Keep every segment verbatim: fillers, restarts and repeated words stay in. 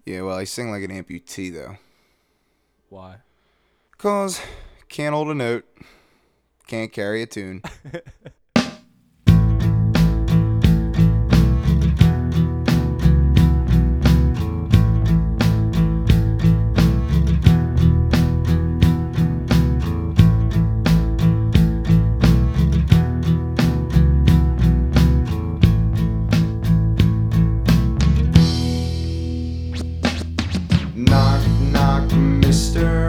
Yeah, well, I sing like an amputee, though. Why? Cause can't hold a note, can't carry a tune. Knock, knock, Mister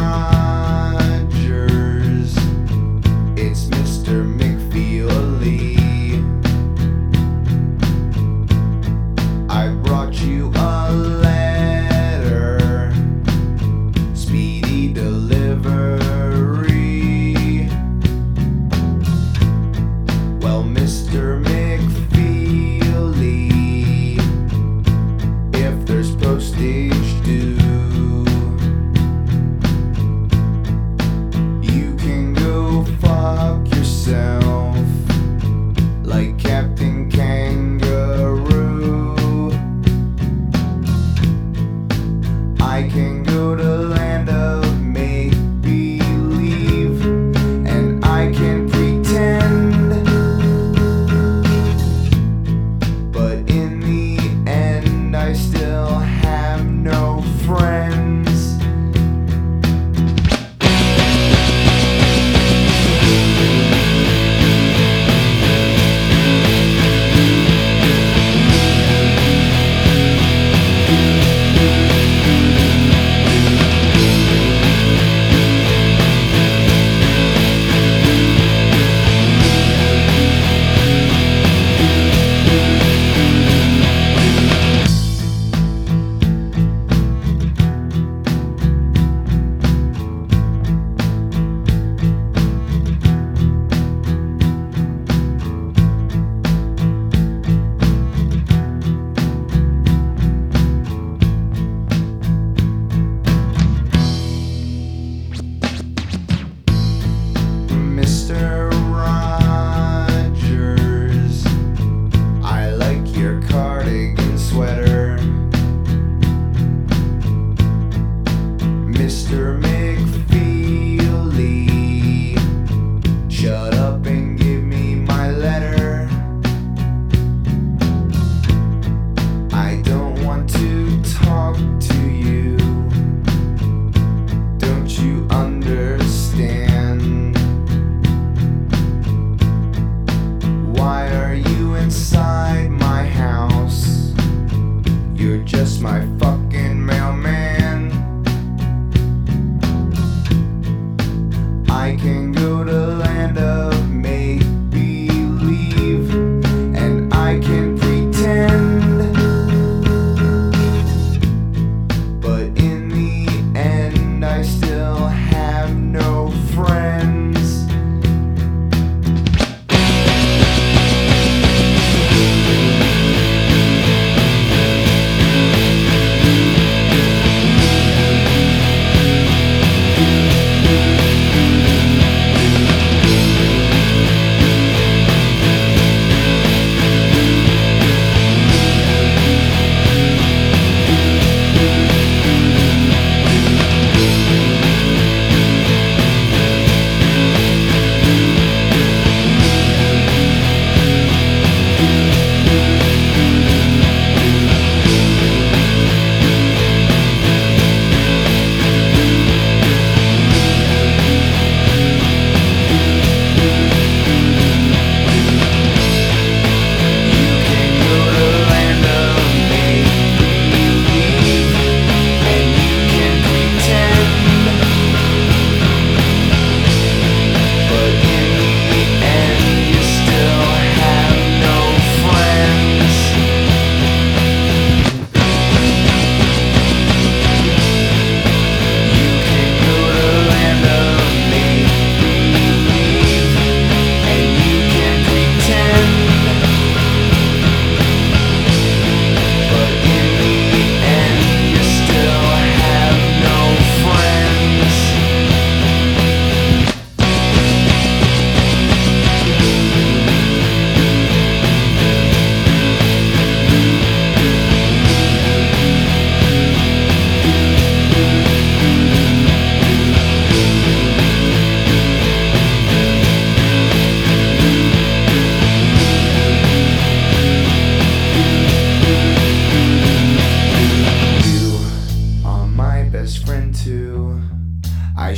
Rogers. It's Mister McFeely. I brought you a letter, speedy delivery. Well, Mister McFeely, if there's postage due, you can go fuck yourself like Captain Kangaroo. I can go to land of make believe, and I can pretend, but in the end I still have no friends. Mister Rogers, I like your cardigan sweater. Mister McFeely, shut up and give me my letter. I don't want to talk to you. Don't you understand? Why are you inside my house? You're just my fucking mailman. I can go to land of make believe, and I can pretend, but in the end I still have no friends.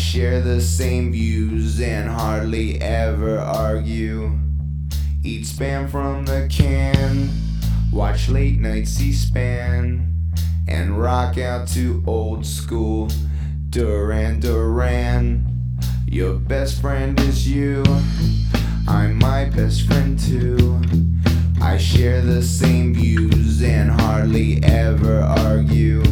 share the same views and hardly ever argue. Eat spam from the can, watch late night C-SPAN, and rock out to old school Duran Duran. Your best friend is you, I'm my best friend too. I share the same views and hardly ever argue.